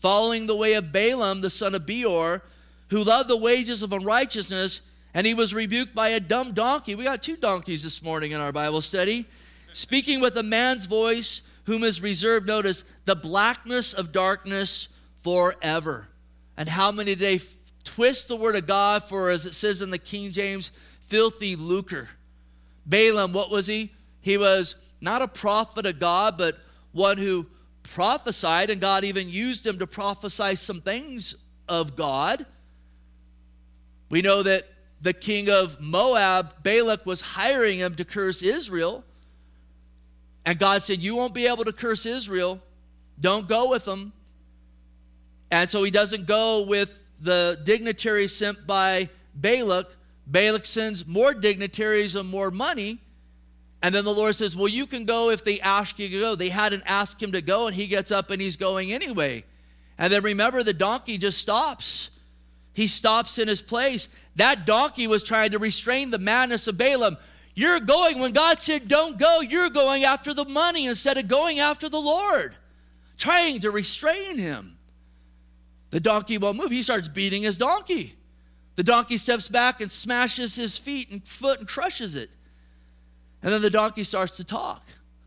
following the way of Balaam, the son of Beor, who loved the wages of unrighteousness, and he was rebuked by a dumb donkey. We got two donkeys this morning in our Bible study. Speaking with a man's voice, whom is reserved, notice, the blackness of darkness forever. And how many today f- twist the word of God for, as it says in the King James, filthy lucre. Balaam, what was he? He was not a prophet of God, but one who prophesied, and God even used him to prophesy some things of God. We know that the king of Moab, Balak, was hiring him to curse Israel. And God said, you won't be able to curse Israel. Don't go with them. And so he doesn't go with the dignitaries sent by Balak. Balak sends more dignitaries and more money. And then the Lord says, well, you can go if they ask you to go. They hadn't asked him to go, and he gets up and he's going anyway. And then remember, the donkey just stops. He stops in his place. That donkey was trying to restrain the madness of Balaam. You're going, when God said don't go, you're going after the money instead of going after the Lord, trying to restrain him. The donkey won't move. He starts beating his donkey. The donkey steps back and smashes his feet and foot and crushes it. And then the donkey starts to talk.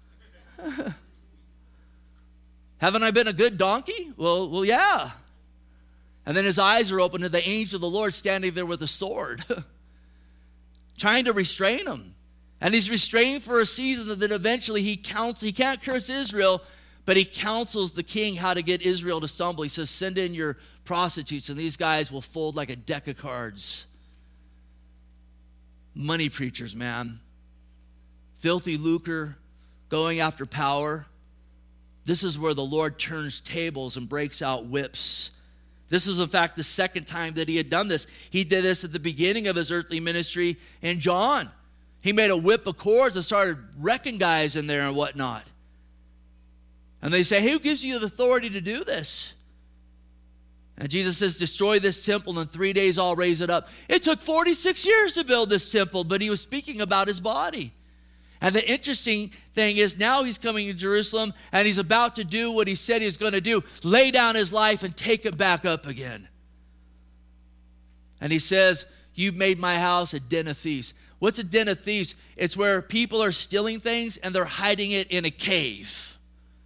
Haven't I been a good donkey? Well, well, yeah. And then his eyes are open to the angel of the Lord standing there with a sword, trying to restrain him. And he's restrained for a season, and then eventually he counts. He can't curse Israel, but he counsels the king how to get Israel to stumble. He says, send in your prostitutes, and these guys will fold like a deck of cards. Money preachers, man. Filthy lucre, going after power. This is where the Lord turns tables and breaks out whips. This is, in fact, the second time that he had done this. He did this at the beginning of his earthly ministry in John. He made a whip of cords and started wrecking guys in there and whatnot. And they say, hey, who gives you the authority to do this? And Jesus says, destroy this temple, and in three days I'll raise it up. It took forty-six years to build this temple, but he was speaking about his body. And the interesting thing is now he's coming to Jerusalem, and he's about to do what he said he was going to do, lay down his life and take it back up again. And he says, you've made my house a den of thieves. What's a den of thieves? It's where people are stealing things and they're hiding it in a cave.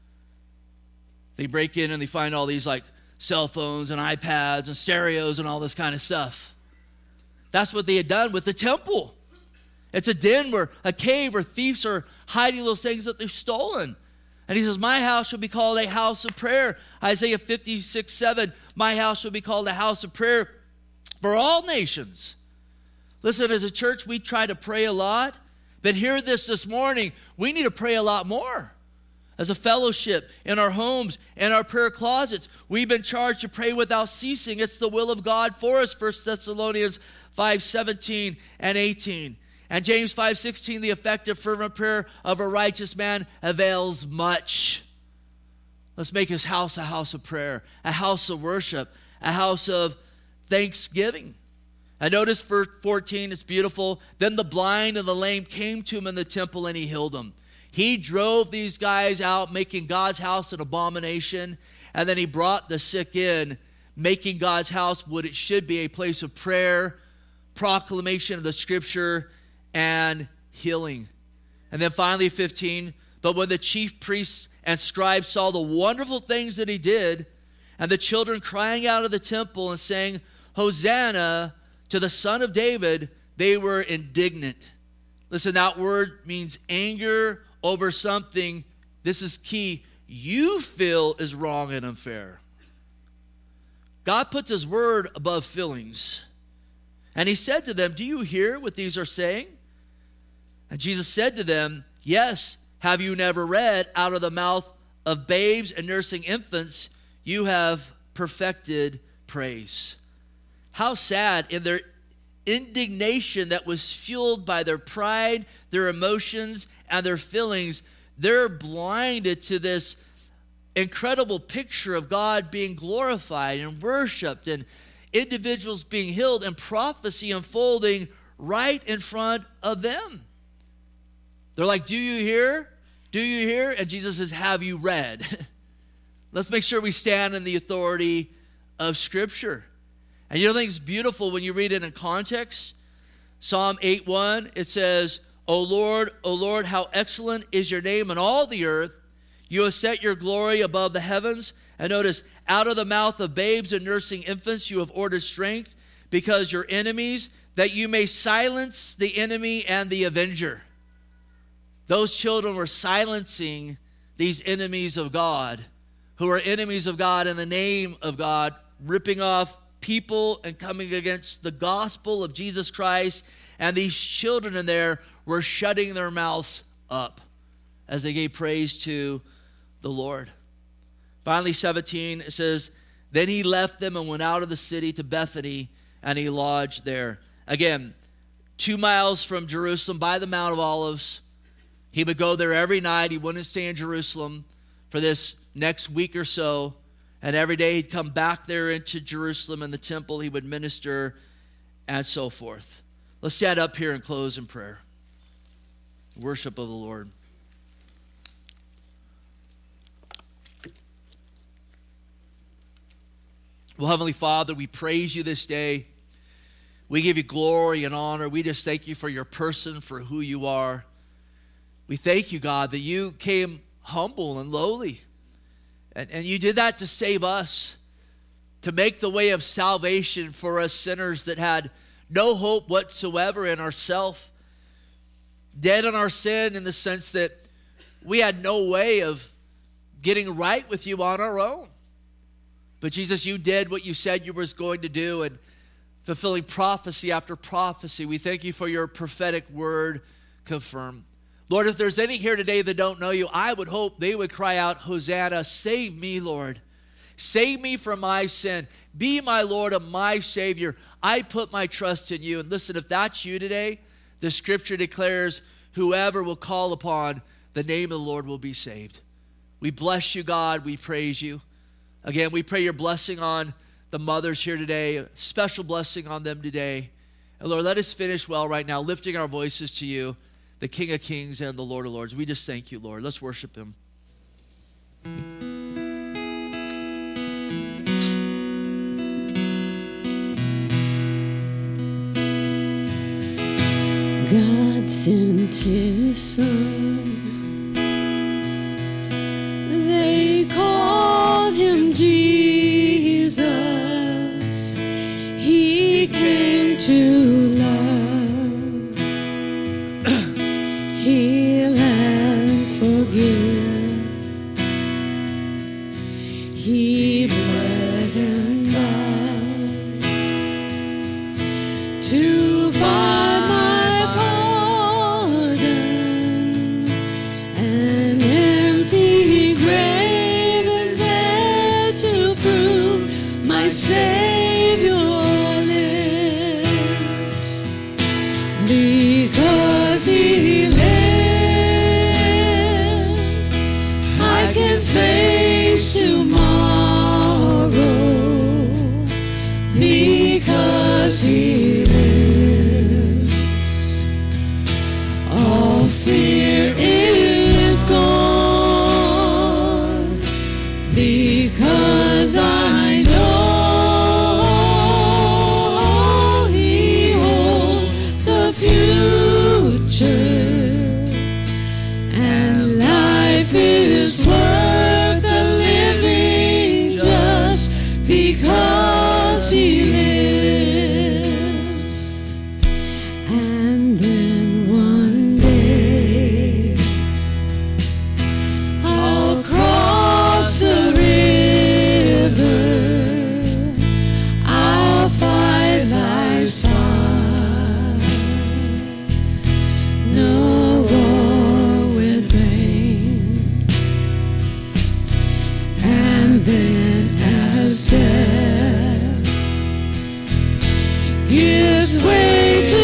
They break in and they find all these like cell phones and iPads and stereos and all this kind of stuff. That's what they had done with the temple. It's a den where a cave where thieves are hiding those things that they've stolen. And he says, my house shall be called a house of prayer. Isaiah fifty-six, seven, my house shall be called a house of prayer for all nations. Listen, as a church, we try to pray a lot. But hear this this morning, we need to pray a lot more. As a fellowship, in our homes, in our prayer closets, we've been charged to pray without ceasing. It's the will of God for us, First Thessalonians five, seventeen and eighteen. And James five sixteen, the effective fervent prayer of a righteous man avails much. Let's make his house a house of prayer, a house of worship, a house of thanksgiving. And notice verse fourteen, it's beautiful. Then the blind and the lame came to him in the temple, and he healed them. He drove these guys out, making God's house an abomination. And then he brought the sick in, making God's house what it should be, a place of prayer, proclamation of the scripture, and healing. And then finally, fifteen, but when the chief priests and scribes saw the wonderful things that he did, and the children crying out of the temple and saying, Hosanna to the Son of David, they were indignant. Listen, that word means anger over something, this is key, you feel is wrong and unfair. God puts his word above feelings. And he said to them, do you hear what these are saying? And Jesus said to them, yes, have you never read, out of the mouth of babes and nursing infants, you have perfected praise. How sad in their indignation that was fueled by their pride, their emotions, and their feelings, they're blinded to this incredible picture of God being glorified and worshiped and individuals being healed and prophecy unfolding right in front of them. They're like, do you hear? Do you hear? And Jesus says, have you read? Let's make sure we stand in the authority of Scripture. And you know, I think it's beautiful when you read it in context. Psalm eight one, it says, O Lord, O Lord, how excellent is your name in all the earth. You have set your glory above the heavens. And notice, out of the mouth of babes and nursing infants you have ordered strength, because your enemies, that you may silence the enemy and the avenger. Those children were silencing these enemies of God, who are enemies of God in the name of God, ripping off people and coming against the gospel of Jesus Christ. And these children in there were shutting their mouths up as they gave praise to the Lord. Finally, seventeen, it says, then he left them and went out of the city to Bethany, and he lodged there. Again, two miles from Jerusalem by the Mount of Olives. He would go there every night. He wouldn't stay in Jerusalem for this next week or so. And every day he'd come back there into Jerusalem in the temple. He would minister and so forth. Let's stand up here and close in prayer. Worship of the Lord. Well, Heavenly Father, we praise you this day. We give you glory and honor. We just thank you for your person, for who you are. We thank you, God, that you came humble and lowly. And, and you did that to save us, to make the way of salvation for us sinners that had no hope whatsoever in ourselves, dead in our sin in the sense that we had no way of getting right with you on our own. But Jesus, you did what you said you was going to do, and fulfilling prophecy after prophecy. We thank you for your prophetic word confirmed. Lord, if there's any here today that don't know you, I would hope they would cry out, Hosanna, save me, Lord. Save me from my sin. Be my Lord and my Savior. I put my trust in you. And listen, if that's you today, the scripture declares whoever will call upon the name of the Lord will be saved. We bless you, God. We praise you. Again, we pray your blessing on the mothers here today, a special blessing on them today. And Lord, let us finish well right now, lifting our voices to you, the King of Kings and the Lord of Lords. We just thank you, Lord. Let's worship him. God sent his son. They called him Jesus. He came to love, heal and forgive. He bled and died to buy my pardon. An empty grave is there to prove my Savior lives. Because he lives, I can face tomorrow. Because he lives, all fear is gone. Because I know he holds the future, and life is worth the living just because he lives. And then one day I'll cross the river, I'll fight life's fight, no war with pain. And then as death gives way to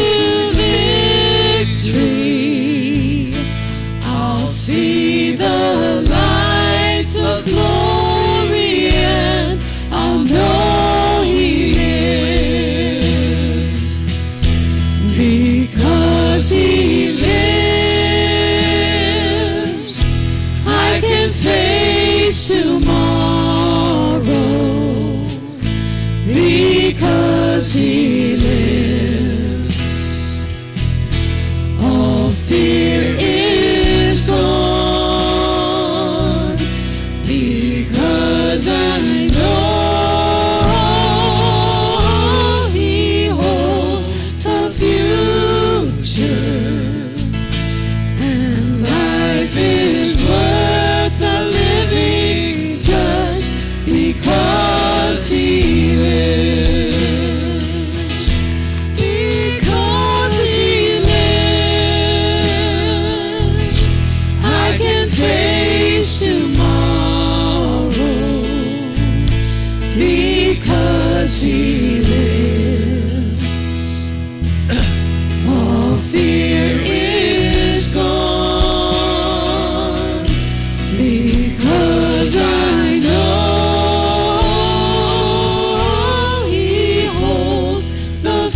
victory, I'll see the lights of glory, and I'll know he lives. Because he lives, I can face tomorrow. because He lives. All fear is gone, because I know He holds the future, and life is worth the living just because He lives. Because He lives, I can face tomorrow. Because He lives, all fear is gone. Because I know He holds the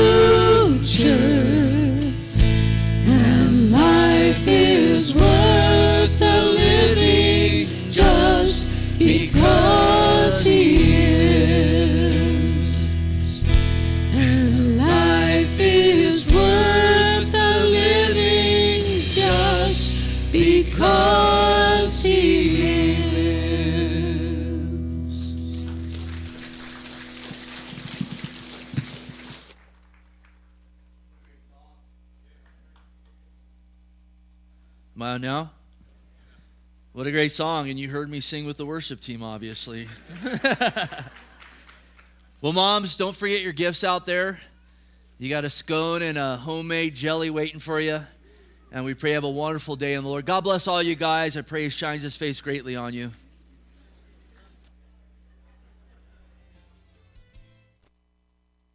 future, and life is worth the living just because He lives. And life is worth the living just because He lives. Am I on now? What a great song, and you heard me sing with the worship team, obviously. Well, moms, don't forget your gifts out there. You got a scone and a homemade jelly waiting for you, and we pray you have a wonderful day in the Lord. God bless all you guys. I pray He shines His face greatly on you.